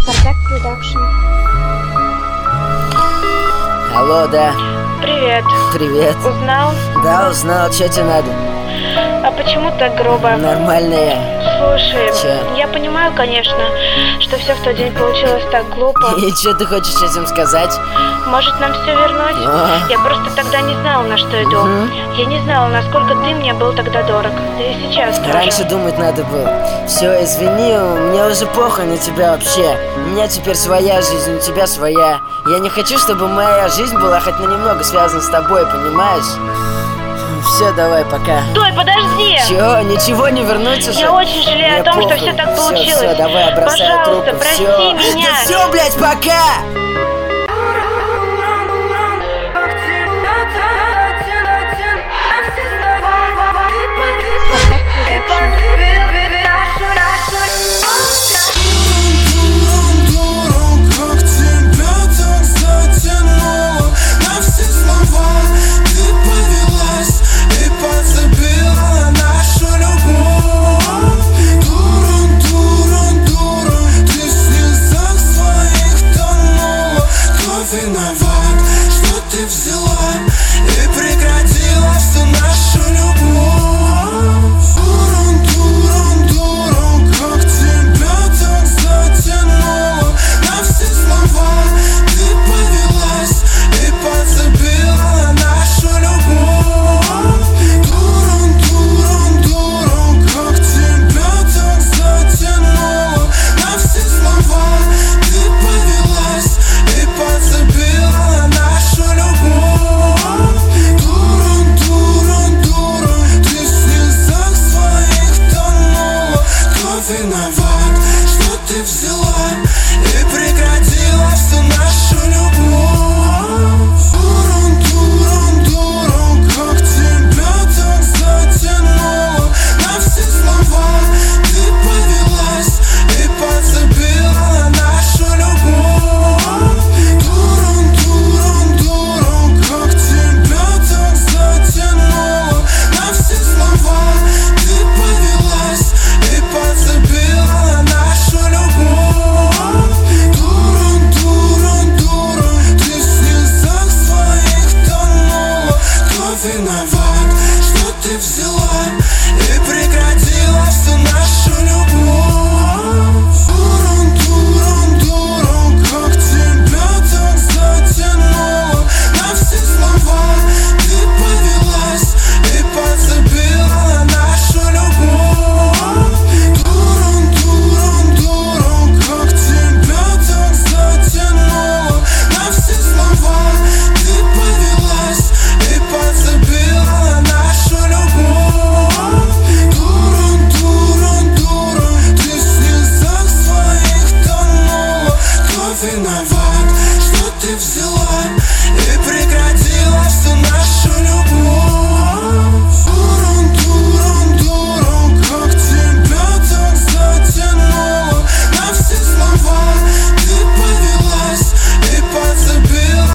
Спартак Продакшн. Алло, да. Привет. Привет. Узнал? Да, узнал, что тебе надо? А почему так грубо? Нормально я. Слушай, Чё? я понимаю, конечно, что все в тот день получилось так глупо. И что ты хочешь этим сказать? Может, нам все вернуть? Я просто тогда не знала, на что иду. Я не знала, насколько ты мне был тогда дорог. Да и сейчас тоже. Раньше думать надо было. Все, извини, мне уже похуй на тебя вообще. У меня теперь своя жизнь, у тебя своя. Я не хочу, чтобы моя жизнь была хоть на немного связана с тобой, понимаешь? Все, давай, пока. Стой, подожди! Чего? Ничего не вернуть уже? Я очень жалею о том, что все так получилось. Все, давай, бросай трубку. Пожалуйста, прости Всё. меня. Да все, блядь, пока! Виноват, что ты взяла и прекратила всю нашу любовь. Дуром, дуром, как тебя так затянуло. На все слова ты повелась и подзабила нашу любовь. Дуром, дуром, как тебя так затянуло. На все слова ты повелась и подзабила нашу любовь. Дуром, дуром, ты в слезах своих тонула. Кто виноват, что ты взяла и прекратила всю нашу любовь? Дуром, как тебя так затянуло. На все слова ты повелась и подзабила нашу любовь. Дуром, как тебя так затянуло. На все слова ты повелась и подзабила нашу любовь. Дуром, ты в слезах своих тонула. Кто виноват, что ты взяла и прекратила всю нашу любовь? Дуром, как тебя так затянуло. На все слова ты повелась и подзабила нашу любовь. Дуром, как тебя так затянуло. На все слова ты повелась и подзабила нашу любовь. Дуром, ты в слезах своих тонула. Кто виноват?